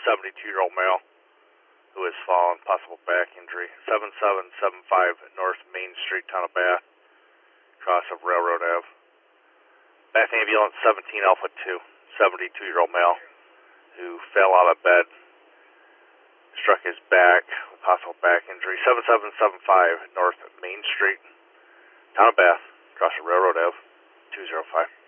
72-year-old male who has fallen, possible back injury. 7775 North Main Street, Town of Bath, cross of Railroad Ave. Bath Ambulance 17 Alpha 2, 72-year-old male who fell out of bed, struck his back with possible back injury. 7775 North Main Street, Town of Bath, cross of Railroad Ave, 205.